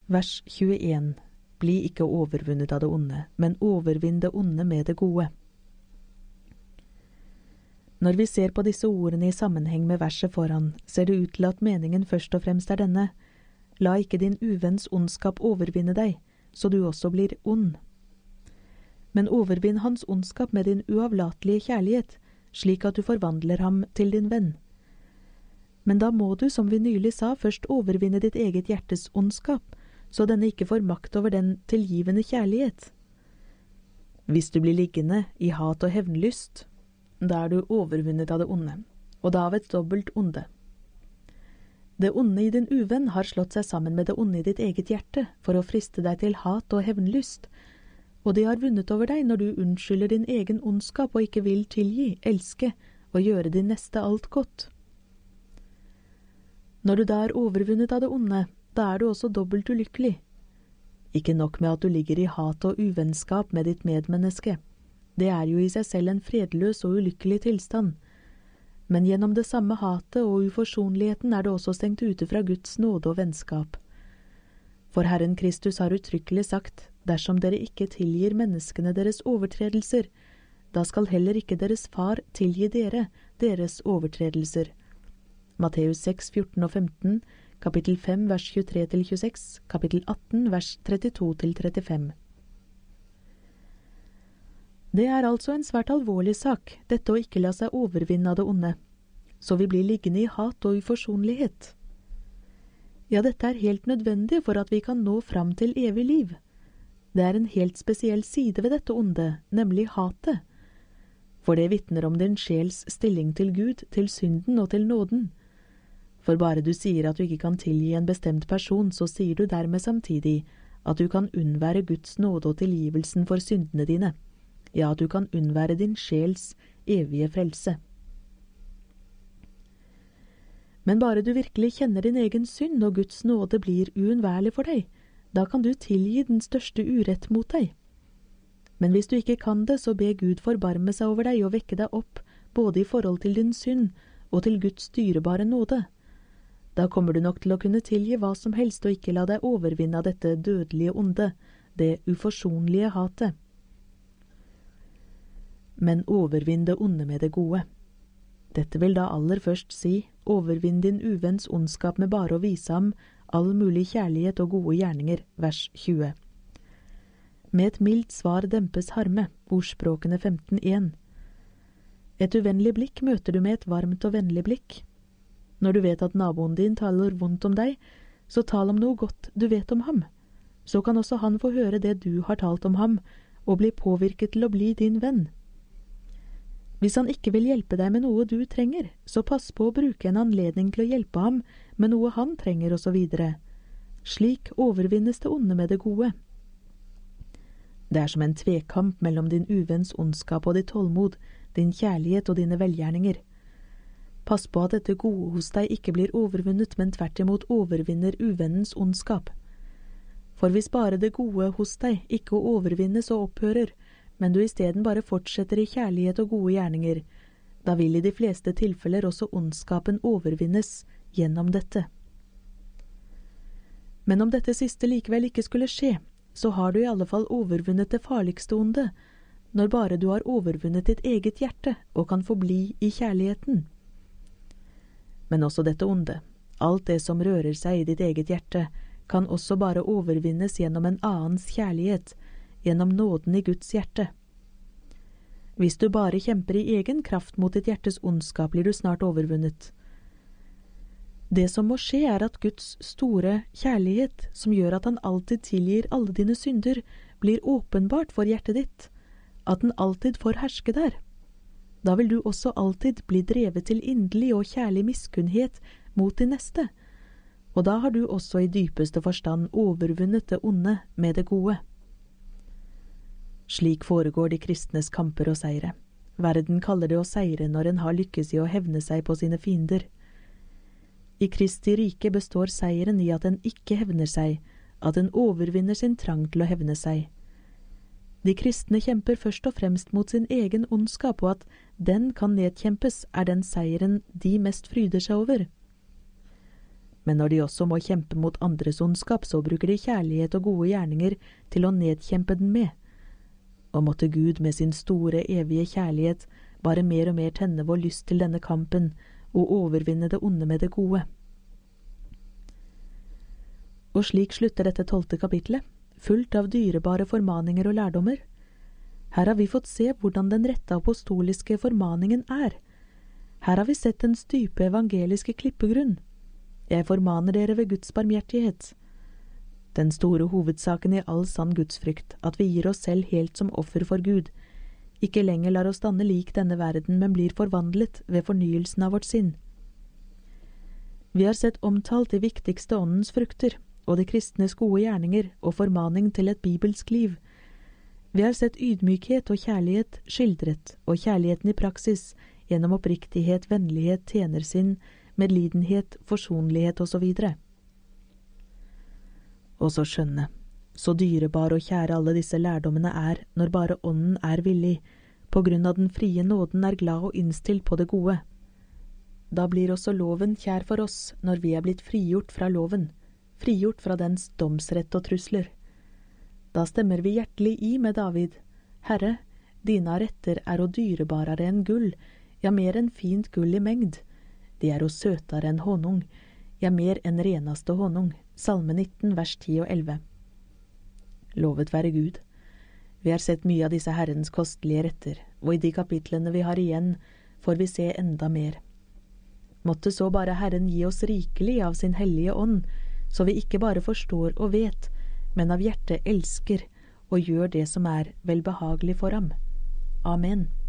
Vers 21. Bli ikke overvunnet av det onde, men overvinn det onde med det gode. Når vi ser på disse ordene i sammenheng med verset foran, ser det ut til at meningen først og fremst er denne: La ikke din uvenns ondskap overvinne deg, så du også blir ond. Men overvinn hans ondskap med din uavlatelige kjærlighet, slik at du forvandler ham til din venn. Men da må du, som vi nylig sa, først overvinne ditt eget hjertes ondskap, så denne ikke får makt over den tilgivende kjærlighet. Hvis du blir liggende i hat og hevnlyst, da er du overvunnet av det onde, og da av et dobbelt onde. Det onde i din uvenn har slått seg sammen med det onde i ditt eget hjerte for å friste deg til hat og hevnlyst, og de har vunnet over deg når du unnskylder din egen ondskap og ikke vil tilgi, elske og gjøre din neste alt godt. Når du da er overvunnet av det onde, da er du også dobbelt ulykkelig. Ikke nok med at du ligger i hat og uvennskap med ditt medmenneske. Det er jo i seg selv en fredløs og ulykkelig tilstand. Men gjennom det samme hatet og uforsonligheten er det også stengt ute fra Guds nåde og vennskap. For Herren Kristus har uttrykkelig sagt, dersom dere ikke tilgir menneskene deres overtredelser, da skal heller ikke deres far tilgi dere deres overtredelser. Matteus 6, 14 og 15, kapittel 5, vers 23-26, kapittel 18, vers 32-35. Det er altså en svært alvorlig sak, dette å ikke la seg overvinne av det onde, så vi blir liggende i hat og uforsonlighet. Ja, dette er helt nødvendig for at vi kan nå fram til evig liv. Det er en helt spesiell side ved dette onde, nemlig hatet. For det vitner om din sjels stilling til Gud, til synden og til nåden. For bare du sier at du ikke kan tilgi en bestemt person, så sier du dermed samtidig at du kan unnvære Guds nåde og tilgivelsen for syndene dine. Ja, at du kan unnvære din sjels evige frelse. Men bare du virkelig kjenner din egen synd og Guds nåde blir uunnværlig for deg, da kan du tilgi den største urett mot deg. Men hvis du ikke kan det, så be Gud forbarme seg over deg og vekke deg opp, både i forhold til din synd og til Guds dyrebare nåde. Da kommer du nok til å kunne tilgi hva som helst og ikke la deg overvinne av dette dødelige onde, det uforsonlige hatet. Men overvinn det onde med det gode. Dette vil da aller først si, overvinn din uvenns ondskap med bare å vise ham all mulig kjærlighet og gode gjerninger, vers 20. Med et mildt svar dempes harme, ordspråkene 15:1. Et uvennlig blikk møter du med et varmt og vennlig blikk. Når du vet at naboen din taler vondt om deg, så tal om noe godt du vet om ham. Så kan også han få høre det du har talt om ham, og bli påvirket til å bli din venn. Hvis han ikke vil hjelpe deg med noe du trenger, så pass på å bruke en anledning til å hjelpe ham med noe han trenger og så videre. Slik overvinnes det onde med det gode. Det er som en tvekamp mellom din uvenns ondskap og ditt tålmod, din kjærlighet og dine velgjerninger. Pass på at dette gode hos deg ikke blir overvunnet, men tvert imot overvinner uvennens ondskap. For hvis bare det gode hos deg ikke overvinnes og opphører, men du i stedet bare fortsetter i kjærlighet og gode gjerninger, da vil i de fleste tilfeller også ondskapen overvinnes gjennom dette. Men om dette siste likevel ikke skulle skje, så har du i alle fall overvunnet det farligste onde, når bare du har overvunnet ditt eget hjerte og kan forbli i kjærligheten. Men også dette onde, alt det som rører seg i ditt eget hjerte, kan også bare overvinnes gjennom en annens kjærlighet, gjennom nåden i Guds hjerte. Hvis du bare kjemper i egen kraft mot ditt hjertes ondskap, blir du snart overvunnet. Det som må skje er at Guds store kjærlighet, som gjør at han alltid tilgir alle dine synder, blir åpenbart for hjertet ditt, at den alltid får herske der. Da vil du også alltid bli drevet til inderlig og kjærlig miskunnhet mot din neste, og da har du også i dypeste forstand overvunnet det onde med det gode. Slik foregår de kristnes kamper og seire. Verden kaller det å seire når en har lykkes i å hevne seg på sine fiender. I Kristi rike består seieren i at en ikke hevner seg, at en overvinner sin trang til å hevne seg. De kristne kjemper først og fremst mot sin egen ondskap, og at den kan nedkjempes er den seieren de mest fryder seg over. Men når de også må kjempe mot andres ondskap, så bruker de kjærlighet og gode gjerninger til å nedkjempe den med. Og måtte Gud med sin store, evige kjærlighet bare mer og mer tenne vår lyst til denne kampen og overvinne det onde med det gode. Og slik slutter dette 12. kapitlet, fullt av dyrebare formaninger og lærdommer. Her har vi fått se hvordan den rette apostoliske formaningen er. Her har vi sett den stype evangeliske klippegrunn. Jeg formaner dere ved Guds barmhjertighet. Den store hovedsaken i all sann gudsfrykt, at vi gir oss selv helt som offer for Gud, ikke lenger lar oss danne lik denne verden, men blir forvandlet ved fornyelsen av vårt sinn. Vi har sett omtalt de viktigste åndens frukter, og de kristnes gode gjerninger og formaning til et bibelsk liv. Vi har sett ydmykhet og kjærlighet skildret, og kjærligheten i praksis, gjennom oppriktighet, vennlighet, tjenersinn, medlidenhet, forsonlighet osv. Og så skjønne, så dyrebare og kjære alle disse lærdommene er når bare ånden er villig, på grunn av den frie nåden er glad og innstilt på det gode. Da blir også loven kjær for oss når vi er blitt frigjort fra loven, frigjort fra dens domsrett og trusler. Da stemmer vi hjertelig i med David. Herre, dine retter er å dyrebarere enn gull, ja mer enn fint gull i mengd. De er å søtare enn honung, ja mer enn renaste honung. Salme 19, vers 10 og 11. Lovet være Gud. Vi har sett mye av disse Herrens kostelige retter, og i de kapitlene vi har igjen, får vi se enda mer. Måtte så bare Herren gi oss rikelig av sin hellige ånd, så vi ikke bare forstår og vet, men av hjertet elsker og gjør det som er velbehagelig for ham. Amen.